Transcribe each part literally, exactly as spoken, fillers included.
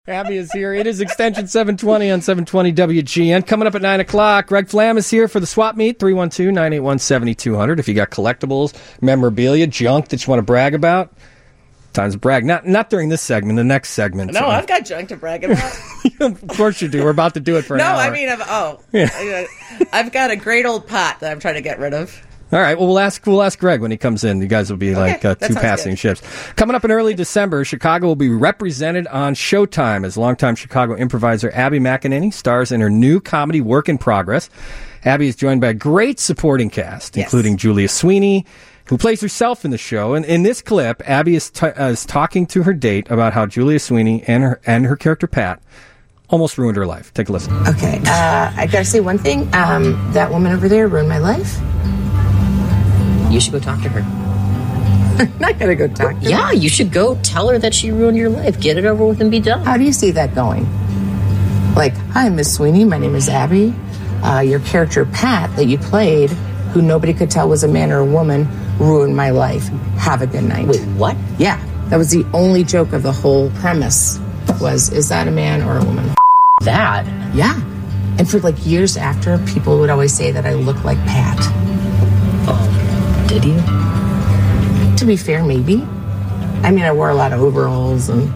Abby is here. It is extension seven twenty on seven twenty W G N. Coming up at nine o'clock, Greg Flam is here for the swap meet, three one two, nine eight one, seven two zero zero. If you got collectibles, memorabilia, junk that you want to brag about, time to brag. Not not during this segment, the next segment. No, so. I've got junk to brag about. Of course you do. We're about to do it for an no, hour. I mean, I've, oh. Yeah. I've got a great old pot that I'm trying to get rid of. All right, well, we'll ask we'll ask Greg when he comes in. You guys will be Okay, like uh, that two sounds passing good. ships. Coming up in early December, Chicago will be represented on Showtime as longtime Chicago improviser Abby McEnany stars in her new comedy Work in Progress. Abby is joined by a great supporting cast, Yes. including Julia Sweeney, who plays herself in the show. And in this clip, Abby is, t- uh, is talking to her date about how Julia Sweeney and her and her character Pat almost ruined her life. Take a listen. Okay, uh, I gotta say one thing. Um, that woman over there ruined my life. You should go talk to her. I'm not gonna go talk to her. Yeah, you should go tell her that she ruined your life. Get it over with and be done. How do you see that going? Like, hi, Miss Sweeney. My name is Abby. Uh, your character Pat that you played, who nobody could tell was a man or a woman, ruined my life. Have a good night. Wait, what? Yeah, that was the only joke of the whole premise. Was is that a man or a woman? That? Yeah. And for like years after, people would always say that I look like Pat. Oh, did you? To be fair, maybe. I mean, I wore a lot of overalls and...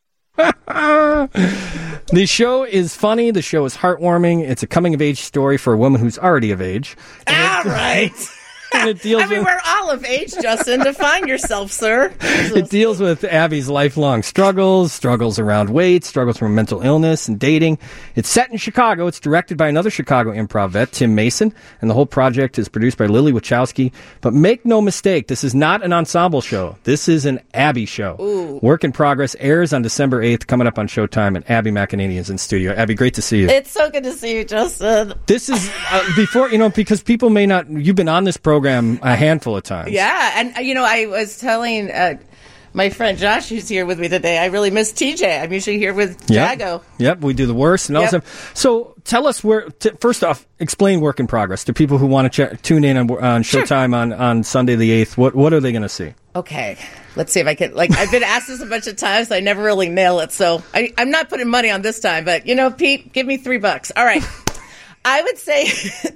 The show is funny. The show is heartwarming. It's a coming-of-age story for a woman who's already of age. All right. And it deals I mean, with... we're all of age, Justin. Define yourself, sir. It deals with Abby's lifelong struggles, struggles around weight, struggles from mental illness and dating. It's set in Chicago. It's directed by another Chicago improv vet, Tim Mason, and the whole project is produced by Lily Wachowski. But make no mistake, this is not an ensemble show. This is an Abby show. Ooh. Work in Progress airs on December eighth, coming up on Showtime, and Abby McEnany is in studio. Abby, great to see you. It's so good to see you, Justin. This is, uh, before, you know, because people may not, you've been on this program a handful of times. Yeah, and, uh, you know, I was telling uh, my friend Josh, who's here with me today, I really miss T J. I'm usually here with Yep. Jago. Yep, we do the worst and all Yep. stuff. So tell us where, t- first off, explain Work in Progress to people who want to ch- tune in on, on Showtime Sure. on, on Sunday the eighth. What what are they going to see? Okay, let's see if I can, like, I've been asked this a bunch of times, I never really nail it, so I, I'm not putting money on this time, but, you know, Pete, give me three bucks. All right. I would say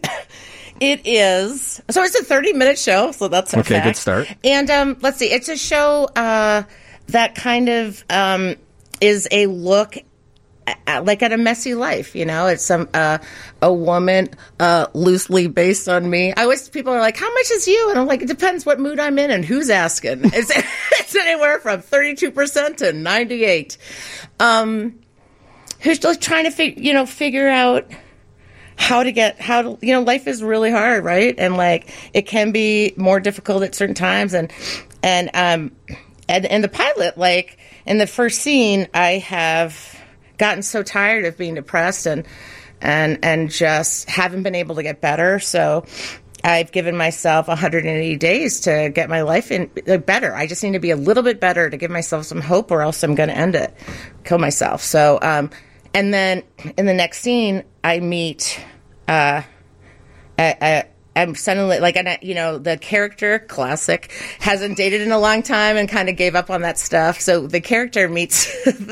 it is, so it's a thirty-minute show, so that's a Okay, fact. good start. And um, let's see, it's a show uh, that kind of um, is a look at, like at a messy life, you know. It's some uh, a woman uh, loosely based on me. I always people are like, "How much is you?" And I'm like, "It depends what mood I'm in and who's asking." It's it's anywhere from thirty-two percent to ninety-eight. Um, who's just trying to fig- you know figure out how to get how to you know life is really hard, right? And like it can be more difficult at certain times, and and um and in the pilot, like in the first scene, I have gotten so tired of being depressed and and and just haven't been able to get better. So I've given myself one hundred eighty days to get my life in uh, better. I just need to be a little bit better to give myself some hope, or else I'm going to end it, kill myself. So um and then in the next scene, I meet uh a, a I'm suddenly like, and I, you know, the character, classic, hasn't dated in a long time and kind of gave up on that stuff. So the character meets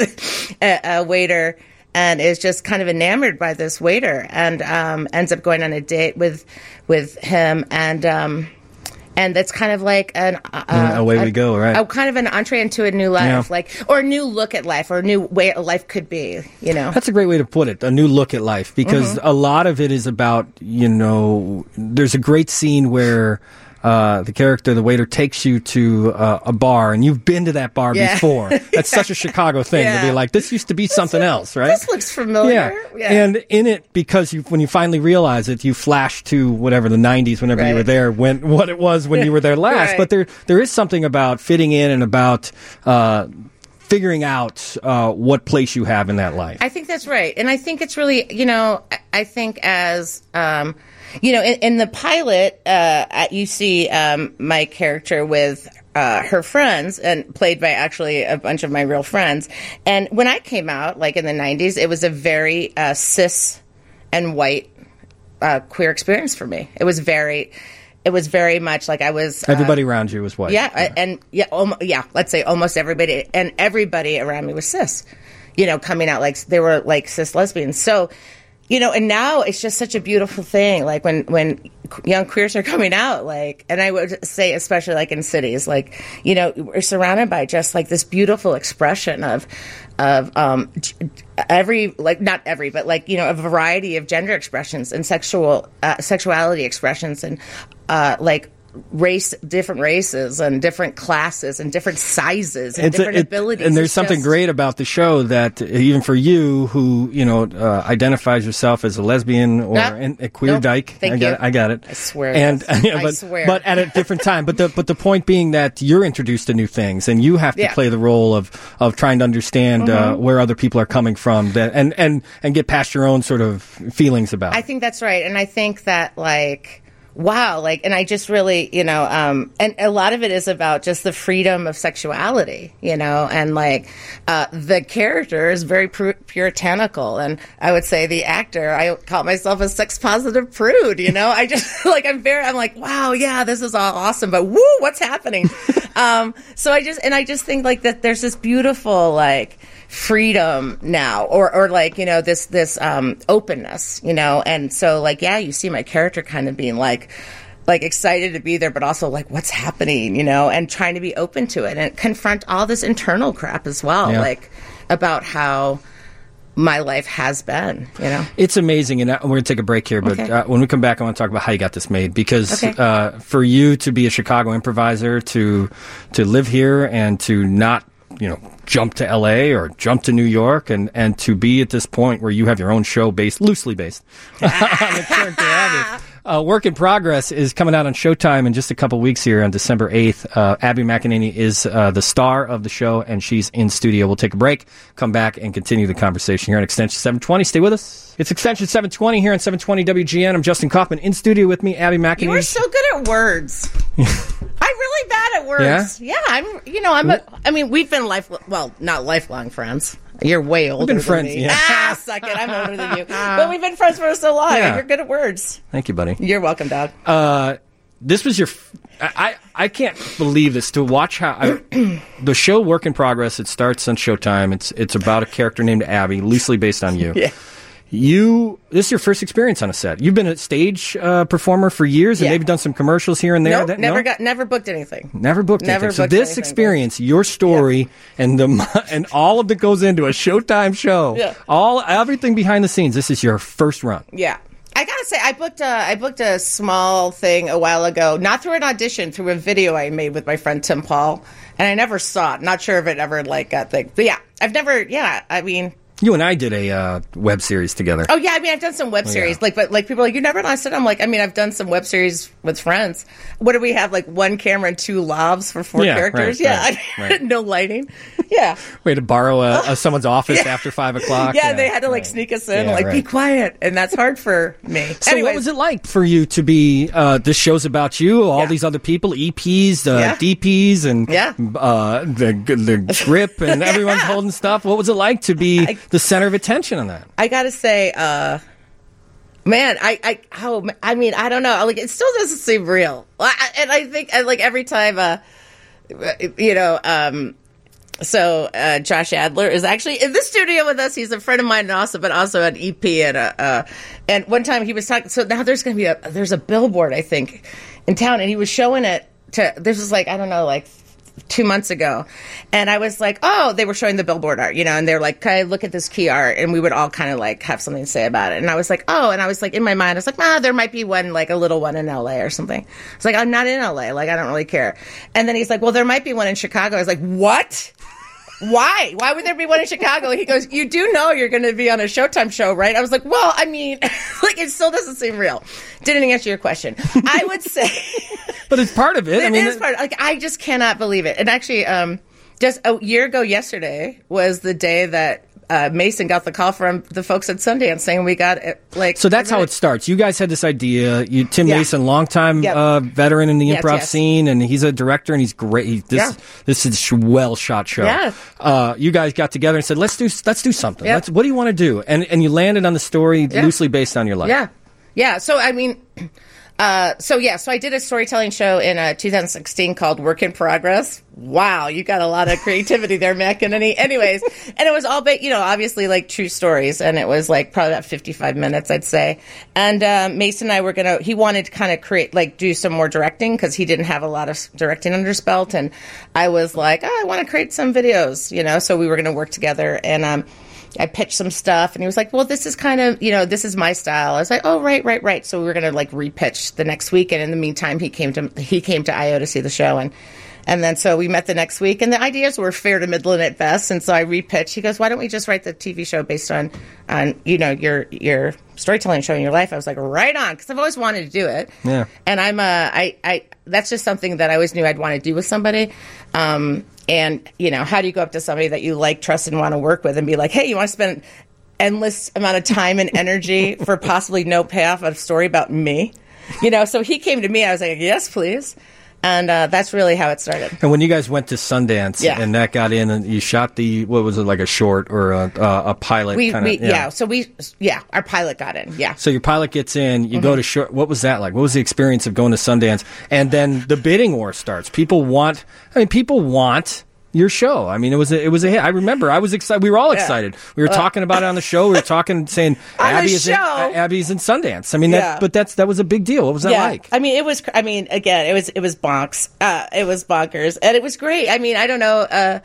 a, a waiter and is just kind of enamored by this waiter, and um, ends up going on a date with with him, and um, and that's kind of like an uh, Mm, away a, we go, right? A kind of an entree into a new life, Yeah. like or a new look at life, or a new way life could be. You know, That's a great way to put it, a new look at life, because Mm-hmm. a lot of it is about, you know, there's a great scene where uh, the character, the waiter, takes you to uh, a bar, and you've been to that bar Yeah. before. That's such a Chicago thing to be Yeah. like, this used to be something else, right? this looks familiar. Yeah. And in it, because you, when you finally realize it, you flash to whatever the nineties, whenever you Right. were there, when what it was when you were there last. Right. But there there is something about fitting in and about uh, figuring out uh, what place you have in that life. I think that's right. And I think it's really, you know, I- I think as, um, you know, in, in the pilot, uh, you see um, my character with uh, her friends, and played by actually a bunch of my real friends. And when I came out, like in the nineties, it was a very uh, cis and white uh, queer experience for me. It was very, it was very much like I was. Uh, Everybody around you was white. Yeah, I- and yeah, almo- yeah. Let's say almost everybody, and everybody around me was cis. you know, coming out like they were like cis lesbians. So, you know, and now it's just such a beautiful thing. Like when, when young queers are coming out, like, and I would say, especially like in cities, like, you know, we're surrounded by just like this beautiful expression of, of, um, every, like, not every, but like, you know, a variety of gender expressions and sexual, uh, sexuality expressions and, uh, like, race, different races and different classes and different sizes and It's different a, it, abilities. And there's It's something just, great about the show that even for you who, you know, uh, identifies yourself as a lesbian or Nope. an, a queer Nope. dyke. Thank I got you. it. I got it. I swear. And, yes. you know, I but, swear. but at a different time. But the, but the point being that you're introduced to new things and you have to Yeah. play the role of, of trying to understand, Mm-hmm. uh, where other people are coming from that, and, and, and get past your own sort of feelings about I it. think that's right. And I think that, like, wow, like, and I just really, you know, um, and a lot of it is about just the freedom of sexuality, you know, and like, uh, the character is very pur- puritanical. And I would say the actor, I call myself a sex positive prude, you know, I just, like, I'm very, I'm like, wow, yeah, this is all awesome, but woo, what's happening? um, so I just, and I just think like that there's this beautiful, like, freedom now, or, or like, you know, this, this, um, openness, you know, and so like, yeah, you see my character kind of being like, like excited to be there, but also like, what's happening, you know, and trying to be open to it and confront all this internal crap as well, Yeah. like about how my life has been, you know. It's amazing, and uh, we're going to take a break here, but Okay. uh, when we come back, I want to talk about how you got this made, because Okay. uh, for you to be a Chicago improviser, to to live here and to not, you know, jump to L A or jump to New York, and, and to be at this point where you have your own show based, loosely based, on the character Abby. Uh, Work in Progress is coming out on Showtime in just a couple weeks here on December eighth. Uh, Abby McEnany is uh, the star of the show, and she's in studio. We'll take a break, come back, and continue the conversation here on Extension seven twenty. Stay with us. It's Extension seven twenty here on seven twenty W G N. I'm Justin Kaufman. In studio with me, Abby McEnany. You are so good at words. I'm really bad at words. Yeah? Yeah, I'm. You know, I'm. A, I mean, we've been life. Well, not lifelong friends. You're way older been than friends, me. yeah. Ah, suck it. I'm older than you. But we've been friends for so long. Yeah. And you're good at words. Thank you, buddy. You're welcome, dog. Uh, this was your. F- I I can't believe this. To watch how I, the show Work in Progress. It starts on Showtime. It's it's about a character named Abby, loosely based on you. Yeah. You. This is your first experience on a set. You've been a stage uh, performer for years, and Yeah. maybe done some commercials here and there. Nope, that, never no? got, never booked anything. Never booked Never anything. So booked this anything, experience, your story, and the and all of that goes into a Showtime show. Yeah. All everything behind the scenes. This is your first run. Yeah. I gotta say, I booked a I booked a small thing a while ago, not through an audition, through a video I made with my friend Tim Paul, and I never saw it. Not sure if it ever like got thing, but yeah, I've never. Yeah, I mean. You and I did a uh, web series together. Oh yeah, I mean I've done some web series, yeah. like but like people are like, you never done it. I'm like, I mean I've done some web series with friends. What do we have, like one camera and two lavs for four Yeah, characters? right, yeah, right, right. no lighting. Yeah, We had to borrow a, a, someone's office after five o'clock. yeah, they had to like right. sneak us in, Yeah, like be right. quiet, and that's hard for me. So Anyways, what was it like for you to be, uh, this show's about you, all Yeah. these other people, E Ps, uh, Yeah. D Ps, and Yeah. uh, the, the grip, and everyone's holding stuff. What was it like to be I- the center of attention on that? I gotta say, uh, man, I, I, how, I mean, I don't know. Like, it still doesn't seem real. I, and I think, and like, every time, uh, you know, um, so, uh, Josh Adler is actually in the studio with us. He's a friend of mine and also, but also an E P and, uh, uh, and one time he was talking, so now there's gonna be a, there's a billboard, I think, in town, and he was showing it to, this was like, I don't know, like, two months ago, and I was like, oh, they were showing the billboard art, you know, and they're like, can I look at this key art? And we would all kind of like have something to say about it. And I was like, oh, and I was like, in my mind, I was like, ah, there might be one, like a little one in L A or something. It's like, I'm not in L A, like, I don't really care. And then he's like, well, there might be one in Chicago. I was like, what? Why? Why would there be one in Chicago? He goes, you do know you're going to be on a Showtime show, right? I was like, well, I mean, like, it still doesn't seem real. Didn't answer your question. I would say... But it's part of it. I It mean, is part. Like, I just cannot believe it. And actually, um, just a year ago yesterday was the day that uh, Mason got the call from the folks at Sundance saying we got it. Like, So that's how it starts. You guys had this idea. You, Tim Yeah. Mason, longtime Yep. uh, veteran in the Yes, improv yes. scene, and he's a director, and he's great. He, this Yeah. this is a well shot show. Yeah. Uh, you guys got together and said, "Let's do let's do something. Yep. Let's, what do you want to do?" And and you landed on the story Yeah. loosely based on your life. Yeah. Yeah. So, I mean, Uh, so yeah, so I did a storytelling show in uh, two thousand sixteen called Work in Progress. Wow, you got a lot of creativity there, Mac. And any, anyways, and it was all, ba- you know, obviously like true stories, and it was like probably about fifty-five minutes, I'd say. And uh, Mason and I were gonna. He wanted to kind of create, like, do some more directing because he didn't have a lot of directing under his belt, and I was like, oh, I want to create some videos, you know. So we were gonna work together, and um. I pitched some stuff, and he was like, well, this is kind of, you know, this is my style. I was like, oh, right, right, right. So we were going to, like, repitch the next week. And in the meantime, he came to he came to I O to see the show. And and then so we met the next week. And the ideas were fair to middling at best. And so I repitched. He goes, why don't we just write the T V show based on, on you know, your your storytelling show in your life? I was like, right on, because I've always wanted to do it. Yeah. And I'm, uh, I, I, that's just something that I always knew I'd want to do with somebody. Um And, you know, how do you go up to somebody that you like, trust, and want to work with and be like, hey, you want to spend endless amount of time and energy for possibly no payoff of a story about me? You know, so he came to me. I was like, yes, please. And uh, that's really how it started. And when you guys went to Sundance, yeah. and that got in, and you shot the, what was it, like a short or a, uh, a pilot? We, kinda, we yeah. yeah. So we, yeah, our pilot got in. Yeah. So your pilot gets in, you Mm-hmm. go to short. What was that like? What was the experience of going to Sundance? And then the bidding war starts. People want, I mean, people want your show. I mean, it was a, it was a hit. I remember. I was excited. We were all excited. We were uh, talking about it on the show. We were talking, saying Abby is in, uh, Abby's in Sundance. I mean, yeah. that, but that's that was a big deal. What was that yeah. like? I mean, it was. I mean, again, it was it was bonks. Uh, it was bonkers, and it was great. I mean, I don't know. Uh,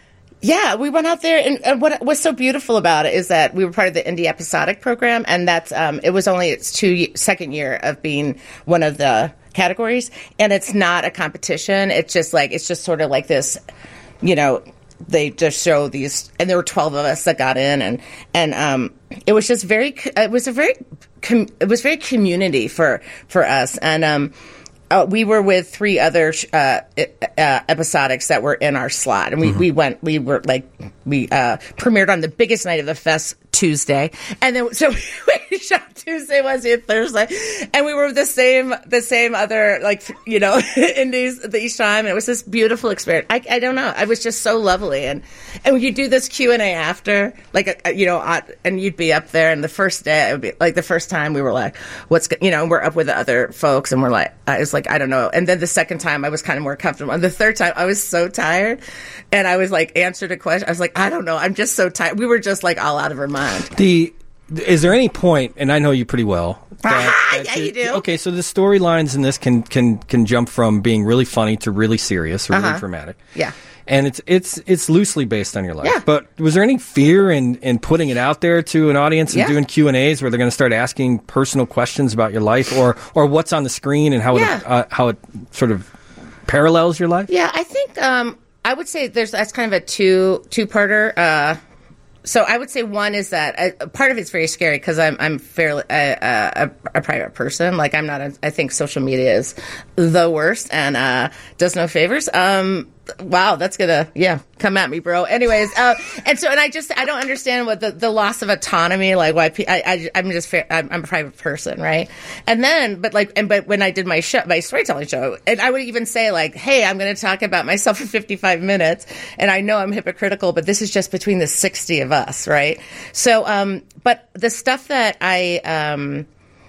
yeah, we went out there, and, and what was so beautiful about it is that we were part of the Indie Episodic program, and that's um, it was only its two second year of being one of the categories, and it's not a competition. It's just like it's just sort of like this. You know, they just show these, and there were twelve of us that got in, and and um, it was just very, it was a very, com- it was very community for for us, and um, uh, we were with three other uh, uh, episodics that were in our slot, and we, mm-hmm. we went, we were like, we uh, premiered on the biggest night of the fest, Tuesday, and then so we shot Tuesday, Wednesday, and Thursday, and we were the same, the same other like you know indies each time, and it was this beautiful experience. I, I don't know, it was just so lovely, and and when you do this Q and A after, like uh, you know, uh, and you'd be up there, and the first day, it would be like the first time we were like, what's you know, we're up with the other folks, and we're like, I was like, I don't know, and then the second time I was kind of more comfortable, and the third time I was so tired, and I was like answered a question, I was like, I don't know, I'm just so tired. We were just like all out of our mind. The is there any point, and I know you pretty well. That, that yeah, you do. Okay, so the storylines in this can can can jump from being really funny to really serious or uh-huh. really dramatic. Yeah, and it's it's it's loosely based on your life. Yeah. But was there any fear in in putting it out there to an audience and yeah. doing Q and A's where they're going to start asking personal questions about your life or or what's on the screen and how yeah. it uh, how it sort of parallels your life? Yeah, I think um, I would say there's that's kind of a two two parter. Uh, So I would say one is that uh, part of it's very scary because I'm I'm fairly uh, a, a private person. Like I'm not. A, I think social media is the worst and uh, does no favors. Um, wow, that's gonna yeah come at me, bro. Anyways, uh, and so and I just I don't understand what the, the loss of autonomy like why pe- I, I I'm just fair, I'm, I'm a private person, right? And then but like and but when I did my show my storytelling show, and I would even say like, hey, I'm going to talk about myself for fifty-five minutes, and I know I'm hypocritical, but this is just between the sixty of us, right? So, um, but the stuff that I um.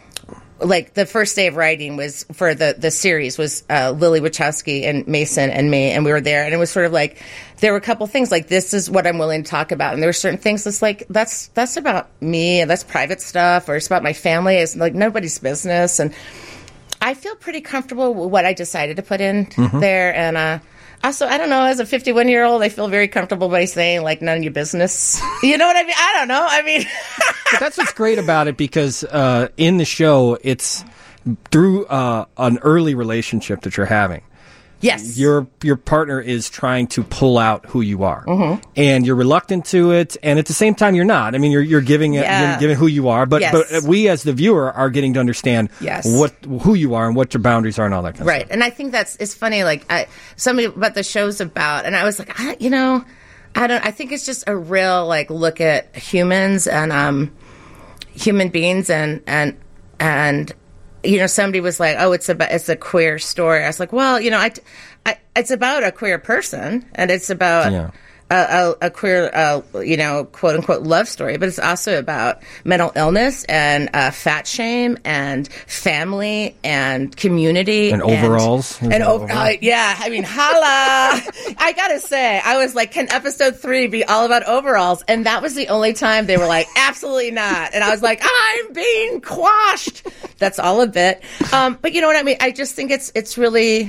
Like the first day of writing was for the, the series was uh, Lily Wachowski and Mason and me, and we were there, and it was sort of like there were a couple things like this is what I'm willing to talk about, and there were certain things that's like that's that's about me and that's private stuff, or it's about my family. It's like nobody's business, and I feel pretty comfortable with what I decided to put in mm-hmm. there, and uh, also I don't know, as a fifty-one year old, I feel very comfortable by saying like none of your business. You know what I mean? I don't know. I mean. But that's what's great about it because uh, in the show, it's through uh, an early relationship that you're having. Yes. Your your partner is trying to pull out who you are. Mm-hmm. And you're reluctant to it, and at the same time you're not. I mean, you're you're giving it, yeah. you're giving who you are, but yes. but we as the viewer are getting to understand yes. what who you are and what your boundaries are and all that kind of right. stuff. Right. And I think that's it's funny like I, somebody what the show's about, and I was like, I, you know, I don't I think it's just a real like look at humans and um human beings and and and you know, somebody was like, oh, it's about it's a queer story. I was like, well, you know, I, I it's about a queer person, and it's about yeah. a, a, a queer, uh, you know, quote unquote love story, but it's also about mental illness and uh, fat shame and family and community and overalls. And, and over, uh, yeah, I mean, holla! I gotta say, I was like, can episode three be all about overalls? And that was the only time they were like, absolutely not. And I was like, I'm being quashed. That's all a bit. Um, but you know what I mean? I just think it's it's really.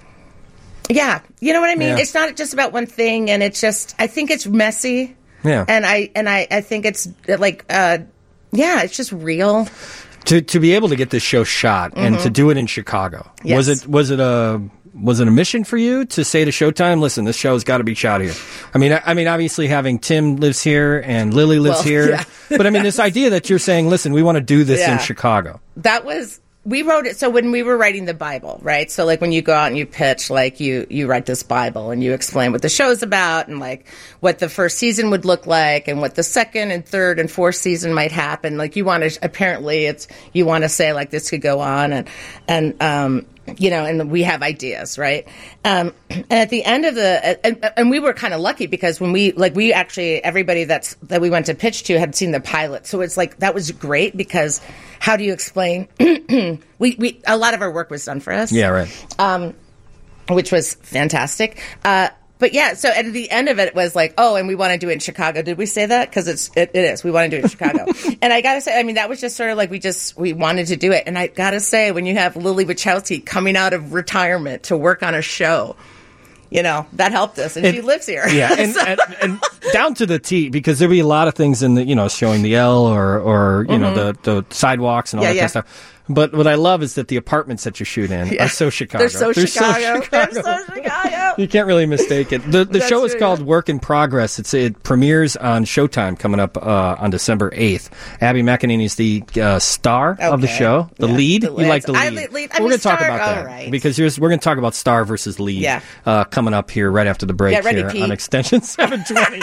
Yeah, you know what I mean? Yeah. It's not just about one thing, and it's just, I think it's messy. Yeah. And I and I, I think it's like, uh, yeah, it's just real. To to be able to get this show shot and to do it in Chicago, Yes. was it was it a was it a mission for you to say to Showtime, listen, this show's got to be shot here? I mean, I, I mean, obviously having Tim lives here and Lily lives Well, here, yeah. but I mean, this idea that you're saying, listen, we want to do this Yeah. in Chicago. That was, we wrote it, so when we were writing the Bible, right? So like when you go out and you pitch, like you, you write this Bible and you explain what the show's about and like what the first season would look like and what the second and third and fourth season might happen. Like you want to, apparently it's, you want to say like this could go on and, and, um, you know, and we have ideas, right? Um, and at the end of the, and, and we were kind of lucky because when we, like, we actually, everybody that's, that we went to pitch to had seen the pilot. So it's like, that was great because how do you explain? we, we, a lot of our work was done for us. Yeah, right. Um, which was fantastic. Uh, But yeah, so at the end of it, it was like, oh, and we want to do it in Chicago. Did we say that? Because it's it, it is. We want to do it in Chicago. And I gotta say, I mean, that was just sort of like we just we wanted to do it. And I gotta say, when you have Lily Wachowski coming out of retirement to work on a show, you know, that helped us. And It- she lives here. Yeah, and, So- and, and down to the T, because there'll be a lot of things in the, you know, showing the L or, or you know, the, the sidewalks and all Yeah, that yeah. kind of stuff. But what I love is that the apartments that you shoot in Yeah. are so Chicago. They're so Chicago. They're Chicago. so Chicago. You can't really mistake it. The the That's show is true, called yeah. Work in Progress. It's it premieres on Showtime coming up uh, on December eighth. Abby McEnany is the uh, star of the Okay. show, the Yeah, lead. the You lead. like the lead? I lead- lead- I we're mean, going to talk star- about all that right. because here's, we're going to talk about star versus lead Yeah. uh, coming up here right after the break Get ready, here Pete. on Extension seven twenty.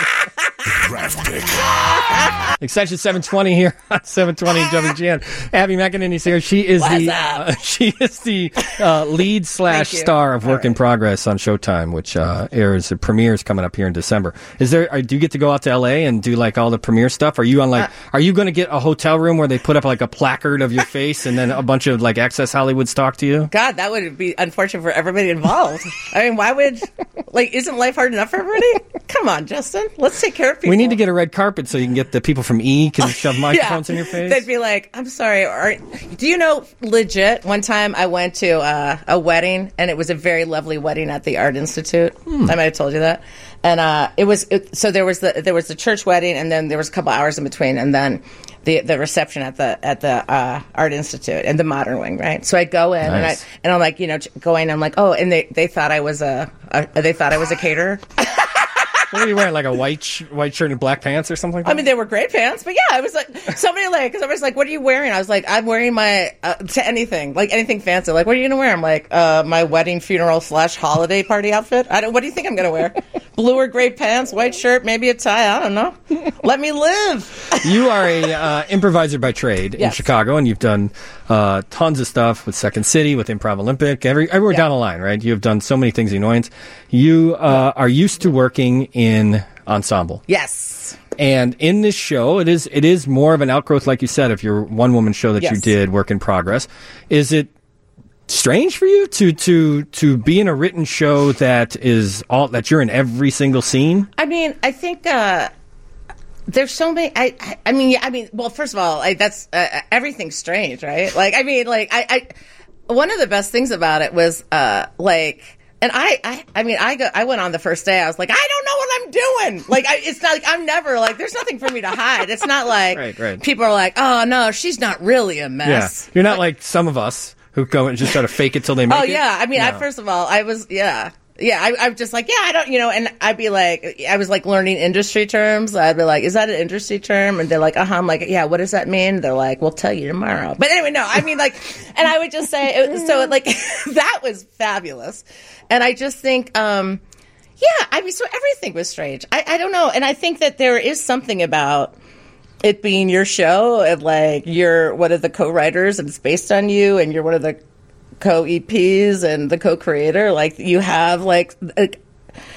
Draft pick. Extension seven twenty here on seven twenty W G N. Abby McEnany's here. She is What's the up? uh, she is the uh, lead slash Thank you. star of All Work in right. Progress on Showtime, which uh, airs. It premieres coming up here in December. Is there? uh, Do you get to go out to L A and do like all the premiere stuff? Are you on like? Uh, are you going to get a hotel room where they put up like a placard of your face and then a bunch of like Access Hollywood talk to you? God, that would be unfortunate for everybody involved. I mean, why would, like, isn't life hard enough for everybody? Come on, Justin. Let's take care of people. We need to get a red carpet so you can get the people from E can shove microphones in your face. They'd be like, I'm sorry. Or, do you know, legit, one time I went to uh, a wedding, and it was a very lovely wedding at the Art Institute. Hmm. I might have told you that. And uh, it was, it, so there was the there was the church wedding, and then there was a couple hours in between, and then the the reception at the at the uh, Art Institute and the Modern Wing, right? So I go in, and I Nice. and I'm like, you know, going, I'm like, oh, and they, they thought I was a, a they thought I was a caterer. What are you wearing? Like a white sh- white shirt and black pants or something like that? I mean, they were great pants, but yeah, I was like, somebody like, because I was like, what are you wearing? I was like, I'm wearing my, uh, to anything, like anything fancy. Like, what are you going to wear? I'm like, uh, my wedding, funeral slash holiday party outfit. I don't, what do you think I'm going to wear? Blue or gray pants, white shirt, maybe a tie. I don't know. Let me live. You are a uh, improviser by trade in Yes. Chicago, and you've done uh, tons of stuff with Second City, with Improv Olympic, every, everywhere Yeah. down the line, right? You have done so many things, annoyance. You uh, are used to working in ensemble. Yes. And in this show, it is it is more of an outgrowth, like you said, of your one woman show that you Yes. did, Work in Progress. Is it strange for you to to to be in a written show that is all that you're in every single scene? I mean, I think, uh, there's so many. I, I, I mean, yeah. I mean, well, first of all, like that's uh, everything's strange, right? Like, I mean, like, I, I, one of the best things about it was, uh, like, and I, I, I mean, I go, I went on the first day. I was like, I don't know what I'm doing. Like, I, it's not like I'm never like. There's nothing for me to hide. It's not like Right, right. people are like, oh no, she's not really a mess. Yeah, you're not like some of us who go and just try to fake it till they make Oh it. yeah, I mean, I No. first of all, I was yeah, yeah, I, I'm just like yeah, I don't, you know, and I'd be like, I was like learning industry terms. I'd be like, is that an industry term? And they're like, uh huh. I'm like, yeah, what does that mean? They're like, we'll tell you tomorrow. But anyway, no, I mean like, and I would just say, it, so like that was fabulous, and I just think, um, yeah, I mean, so everything was strange. I, I don't know, and I think that there is something about it being your show and like you're one of the co-writers and it's based on you and you're one of the co-E Ps and the co-creator, like you have like a,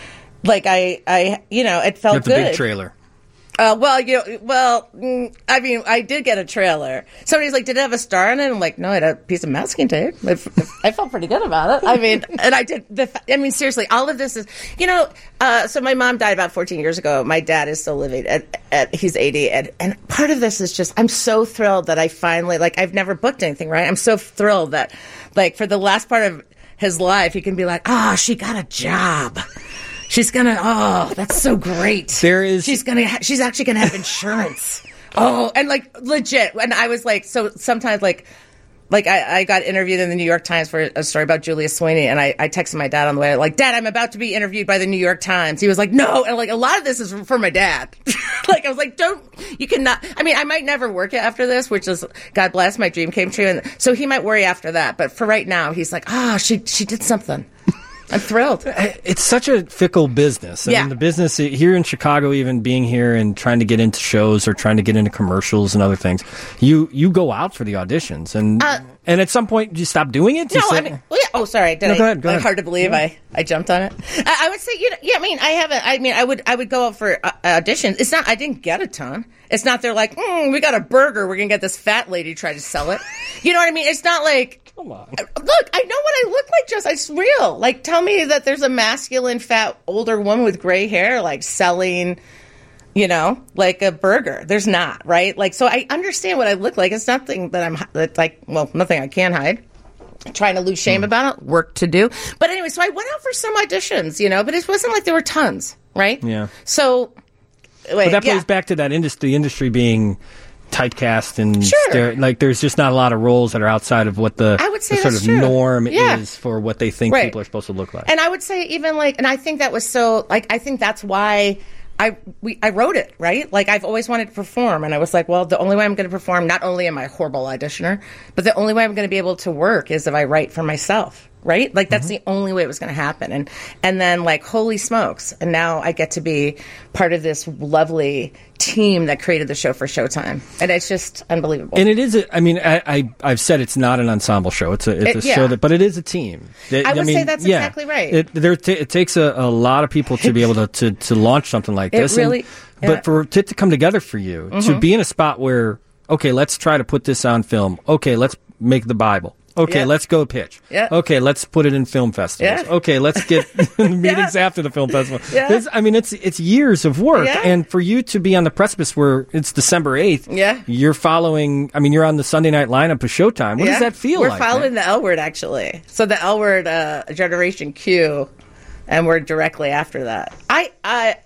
like I, I, you know, it felt Got the good. big trailer. Uh, well, you know, well, mm, I mean, I did get a trailer. Somebody's like, "Did it have a star in it?" I'm like, "No, it had a piece of masking tape." I, I felt pretty good about it. I mean, and I did. The, I mean, seriously, all of this is, you know. Uh, so my mom died about fourteen years ago. My dad is still living. At, at he's eighty, and, and part of this is just, I'm so thrilled that I finally, like, I've never booked anything, right? I'm so thrilled that, like, for the last part of his life, he can be like, "Oh, she got a job. She's gonna, oh, that's so great. There is, she's gonna, ha- she's actually gonna have insurance." Oh, and like legit. And I was like, so sometimes like, like I, I got interviewed in the New York Times for a story about Julia Sweeney, and I, I texted my dad on the way, like, "Dad, I'm about to be interviewed by the New York Times." He was like, "No," and like a lot of this is for my dad. Like I was like, "Don't, you cannot." I mean, I might never work it after this, which is, God bless, my dream came true, and so he might worry after that. But for right now, he's like, "Ah, oh, she she did something." I'm thrilled. It's such a fickle business. I yeah. mean, the business here in Chicago, even being here and trying to get into shows or trying to get into commercials and other things, you you go out for the auditions, and uh, and at some point you stop doing it. No, say, I mean, well, yeah. Oh, sorry. Did no, I, go ahead. Go ahead. Hard to believe yeah. I, I jumped on it. I, I would say, you know, yeah. I mean, I haven't. I mean, I would I would go out for uh, auditions. It's not. I didn't get a ton. It's not. They're like, mm, we got a burger. We're gonna get this fat lady to try to sell it. You know what I mean? It's not like. Come on. Look, I know what I look like, Just it's real. Like, tell me that there's a masculine, fat, older woman with gray hair, like, selling, you know, like a burger. There's not, right? Like, so I understand what I look like. It's nothing that I'm, that's like, well, nothing I can hide. Trying to lose shame mm. about it, work to do. But anyway, so I went out for some auditions, you know, but it wasn't like there were tons, right? Yeah. So, wait, but that yeah. plays back to that industry, the industry being typecast and sure. stare, like there's just not a lot of roles that are outside of what the, I would say the sort of true. norm yeah. is for what they think right. people are supposed to look like. And I would say even like, and I think that was so, like, I think that's why I we I wrote it, right? Like, I've always wanted to perform, and I was like, well, the only way I'm going to perform, not only am I a horrible auditioner, but the only way I'm going to be able to work is if I write for myself. Right? Like, that's mm-hmm. the only way it was going to happen. And and then, like, holy smokes. And now I get to be part of this lovely team that created the show for Showtime. And it's just unbelievable. And it is, a, I mean, I, I, I've said it's not an ensemble show. It's a, it's it, a yeah. show that, but it is a team. It, I would I mean, say that's yeah, exactly right. It, there, t- it takes a, a lot of people to be able to, to, to launch something like it this. Really, and, yeah. But for it to come together for you, mm-hmm. to be in a spot where, okay, let's try to put this on film. Okay, let's make the Bible. Okay, yeah. let's go pitch. Yeah. Okay, let's put it in film festivals. Yeah. Okay, let's get meetings yeah. after the film festival. Yeah. This, I mean, it's it's years of work, yeah. and for you to be on the precipice where it's December eighth, yeah. you're following. I mean, you're on the Sunday night lineup of Showtime. What yeah. does that feel we're like? We're following man? the L Word, actually. So the L Word, uh, Generation Q, and we're directly after that. I, I.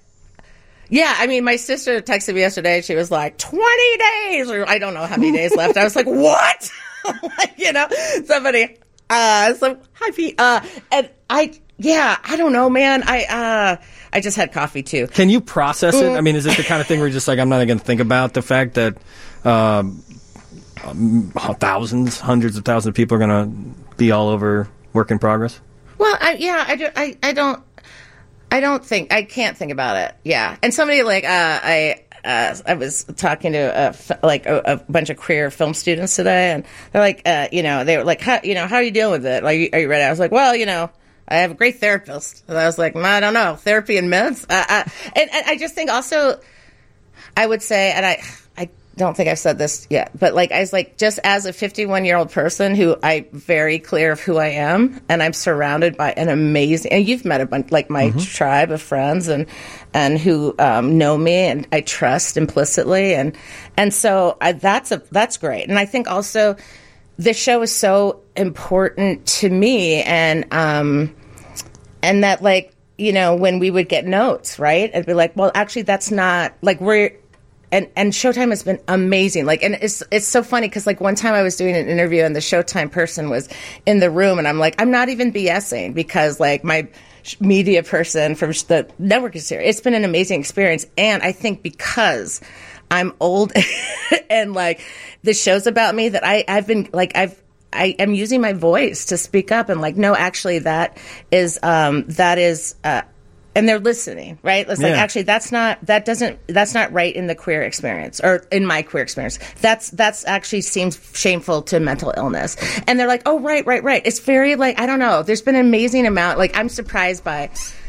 Yeah, I mean, my sister texted me yesterday. She was like, twenty days, or I don't know how many days left. I was like, what? Like, you know, somebody. Uh, so hi, Pete. Uh, and I, yeah, I don't know, man. I, uh, I just had coffee too. Can you process it? I mean, is it the kind of thing where you're just like, I'm not going to think about the fact that um, um, thousands, hundreds of thousands of people are going to be all over Work in Progress? Well, I, yeah, I, do, I, I don't, I don't think, I can't think about it. Yeah. And somebody like, uh, I, Uh, I was talking to a, like a, a bunch of queer film students today, and they're like, uh, you know, they were like, how, you know, how are you dealing with it? Like, are you, are you ready? I was like, well, you know, I have a great therapist. And I was like, I don't know, therapy and meds. Uh, uh, and, and I just think also, I would say, and I, I don't think I've said this yet, but like, I was like, just as a fifty-one year old person who I'm very clear of who I am, and I'm surrounded by an amazing, and you've met a bunch, like my mm-hmm. tribe of friends, and and who um, know me and I trust implicitly, and and so I, that's a that's great. And I think also this show is so important to me, and um, and that, like, you know, when we would get notes, right, I'd be like, well, actually, that's not like we're. And and Showtime has been amazing. Like, and it's it's so funny because, like, one time I was doing an interview and the Showtime person was in the room, and I'm like, I'm not even BSing because, like, my media person from the network is here. It's been an amazing experience, and I think because I'm old and like the show's about me, that I I've been like I've. I am using my voice to speak up and like, no, actually, that is um, that is. Uh, And they're listening, right? It's like, yeah. actually, that's not, that doesn't, that's not right in the queer experience, or in my queer experience. That's, that's actually seems shameful to mental illness. And they're like, oh, right, right, right. It's very, like, I don't know. There's been an amazing amount, like, I'm surprised by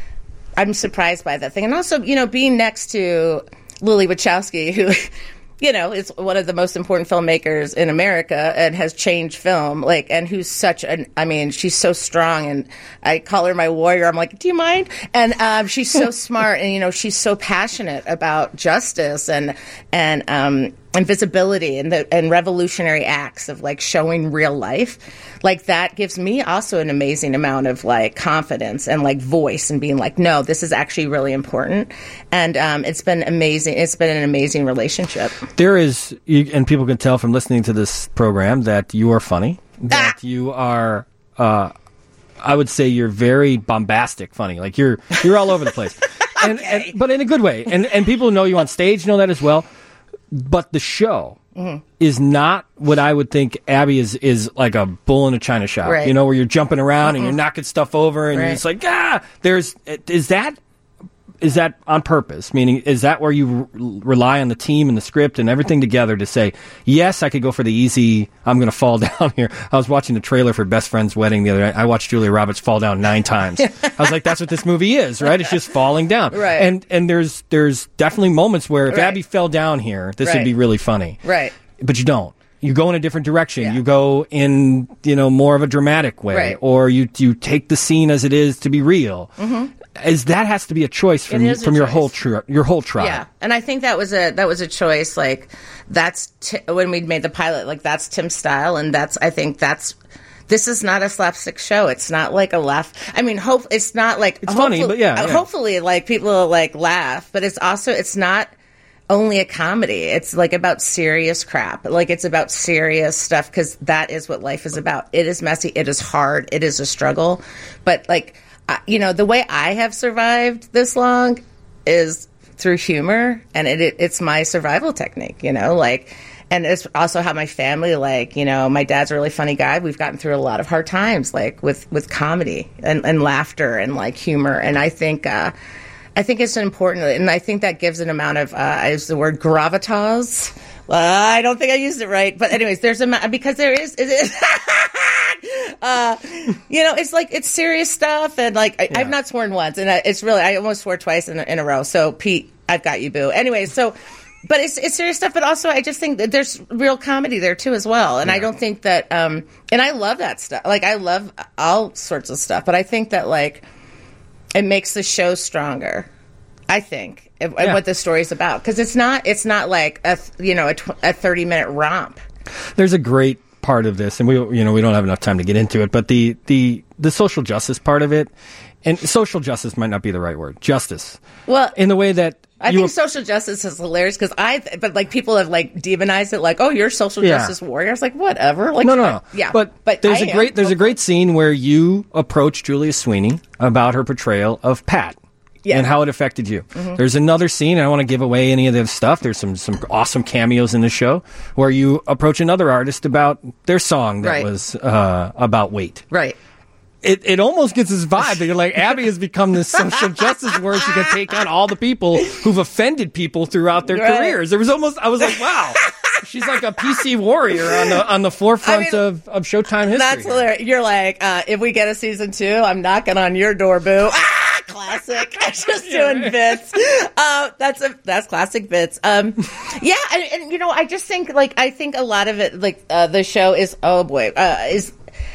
I'm surprised by that thing. And also, you know, being next to Lily Wachowski, who, you know, is one of the most important filmmakers in America and has changed film, like, and who's such an, I mean, she's so strong, and I call her my warrior. I'm like, do you mind? And um, she's so smart, and, you know, she's so passionate about justice and, and, um, and visibility and the, and revolutionary acts of like showing real life. Like that gives me also an amazing amount of like confidence and like voice and being like, no, this is actually really important. And um, it's been amazing. It's been an amazing relationship. There is, you, and people can tell from listening to this program that you are funny, that Ah! you are, uh, I would say you're very bombastic funny. Like you're, you're all over the place. and, Okay. and, but in a good way. And, and people who know you on stage know that as well. But the show mm-hmm. is not what I would think Abby is, is like a bull in a china shop, Right. you know, where you're jumping around Mm-mm. and you're knocking stuff over and Right. you're just like, ah, there's, is that, is that on purpose? Meaning, is that where you re- rely on the team and the script and everything together to say, yes, I could go for the easy, I'm going to fall down here. I was watching the trailer for Best Friend's Wedding the other night. I watched Julia Roberts fall down nine times. I was like, that's what this movie is, right? It's just falling down. Right. And and there's there's definitely moments where if Right. Abby fell down here, this would Right. be really funny. Right. But you don't. You go in a different direction. Yeah. You go in, you know, more of a dramatic way, Right. or you you take the scene as it is to be real. Mm-hmm. As that has to be a choice from is a from your choice. whole tri- your whole tribe. Yeah, and I think that was a that was a choice. Like that's t- when we made the pilot. Like that's Tim's style, and that's I think that's. This is not a slapstick show. It's not like a laugh. I mean, hope it's not like It's funny, but yeah, uh, yeah. Hopefully, like people will, like laugh, but it's also it's not only a comedy. It's like about serious crap. Like it's about serious stuff because that is what life is about. It is messy. It is hard. It is a struggle. But like uh, you know, the way I have survived this long is through humor, and it, it it's my survival technique. You know, like. And it's also how my family, like, you know, my dad's a really funny guy. We've gotten through a lot of hard times, like with, with comedy and, and laughter and like humor. And I think, uh, I think it's important. And I think that gives an amount of, uh, I use the word gravitas. Well, I don't think I used it right. But anyways, there's a, because there is, it is uh, you know, it's like, it's serious stuff. And like, I, Yeah. I've not sworn once. And I, it's really, I almost swore twice in, a- in a row. So Pete, I've got you, boo. Anyway, so. But it's it's serious stuff. But also, I just think that there's real comedy there too as well. And Yeah. I don't think that. Um, and I love that stuff. Like I love all sorts of stuff. But I think that like it makes the show stronger. I think and Yeah. what the story's about because it's not it's not like a th- you know a, tw- a thirty minute romp. There's a great part of this, and we you know we don't have enough time to get into it, but the the the social justice part of it, and social justice might not be the right word, justice. Well, In the way that I you think ap- social justice is hilarious because I, but like people have like demonized it, like, oh, you're a social Yeah. justice warrior. I was like, whatever. Like, no, no, no. yeah, but, but there's I a am. great there's a great scene where you approach Julia Sweeney about her portrayal of Pat. Yeah. And how it affected you. Mm-hmm. There's another scene. I don't want to give away any of the stuff. There's some some awesome cameos in the show where you approach another artist about their song that Right. was uh, about weight. Right. It it almost gets this vibe that you're like, Abby has become this social justice warrior. She can take on all the people who've offended people throughout their Right. careers. There was almost, I was like, wow, she's like a P C warrior on the on the forefront I mean, of, of Showtime history. That's hilarious. You're like, uh, if we get a season two, I'm knocking on your door, boo. Ah, classic. I'm just doing bits. Uh, that's a that's classic bits. Um, yeah, and, and you know, I just think like I think a lot of it, like uh, the show is oh boy, uh, is.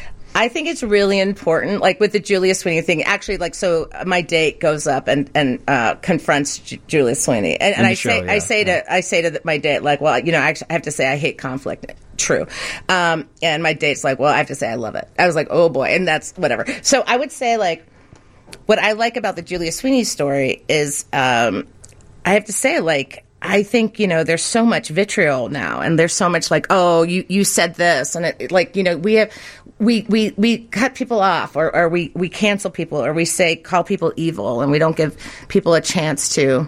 I think it's really important, like with the Julia Sweeney thing. Actually, like, so my date goes up and and uh, confronts J- Julia Sweeney, and, and the I show, say, yeah, I say yeah. to, I say to the, my date, like, well, you know, actually, I have to say, I hate conflict. True, um, and my date's like, well, I have to say, I love it. I was like, oh boy, and that's whatever. So I would say, like, what I like about the Julia Sweeney story is, um, I have to say, like. I think, you know, there's so much vitriol now and there's so much like, oh, you, you said this. And it, like, you know, we have, we, we, we cut people off or, or we, we cancel people or we say, call people evil and we don't give people a chance to,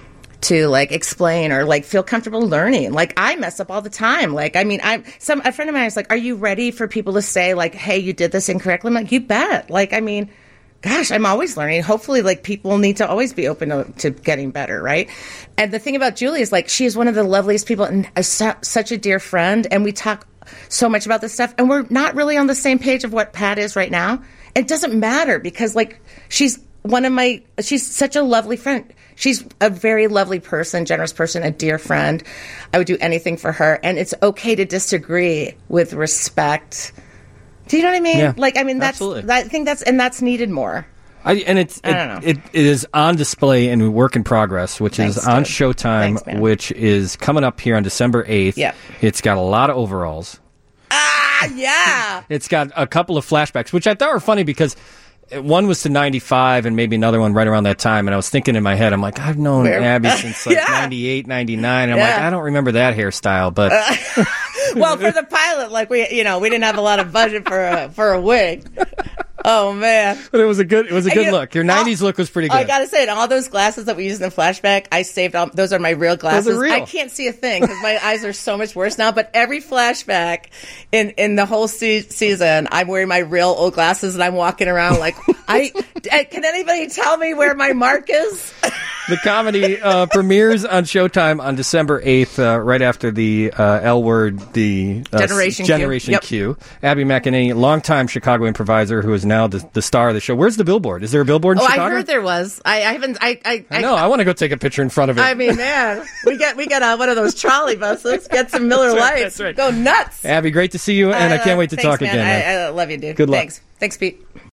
to like explain or like feel comfortable learning. Like I mess up all the time. Like, I mean, I'm some, a friend of mine was like, are you ready for people to say like, hey, you did this incorrectly? I'm like, you bet. Like, I mean, gosh, I'm always learning. Hopefully, like, people need to always be open to, to getting better, right? And the thing about Julie is, like, she is one of the loveliest people and a, su- such a dear friend. And we talk so much about this stuff. And we're not really on the same page of what Pat is right now. It doesn't matter because, like, she's one of my, she's such a lovely friend. She's a very lovely person, generous person, a dear friend. I would do anything for her. And it's okay to disagree with respect. Do you know what I mean? Yeah, like, I mean, that's, absolutely. I think that's, and that's needed more. I, and it's, I don't know. it, it, it is on display in Work in Progress, which Thanks, is on dude. Showtime, Thanks, man. which is coming up here on December eighth. Yeah. It's got a lot of overalls. Ah, yeah. It's got a couple of flashbacks, which I thought were funny because one was to ninety-five and maybe another one right around that time. And I was thinking in my head, I'm like, I've known Where- Abby since like Yeah. ninety-eight, ninety-nine. And I'm like, Yeah. I don't remember that hairstyle, but Well, for the pilot, like we, you know, we didn't have a lot of budget for a, for a wig. Oh man. but it was a good, it was a good You- look. Your nineties look was pretty good. I gotta say, and all those glasses that we used in the flashback, I saved all. Those are my real glasses. real. I can't see a thing because my eyes are so much worse now. But every flashback in in the whole se- season, I'm wearing my real old glasses and I'm walking around like, I can anybody tell me where my mark is? The comedy uh, premieres on Showtime on December eighth, uh, right after the uh, L Word, the uh, Generation Q. Generation Yep. Q. Abby McEnany, longtime Chicago improviser who is now the, the star of the show. Where's the billboard? Is there a billboard in Oh, Chicago? I heard there was. I, I haven't. I. I, I know. I want to go take a picture in front of it. I mean, man, we got we got uh, one of those trolley buses. Get some Miller That's right, Lights. that's right. Go nuts. Abby, great to see you, and I, Uh, can't wait to thanks, talk man. again. Man. I, I love you, dude. Good luck. Thanks. Thanks, Pete.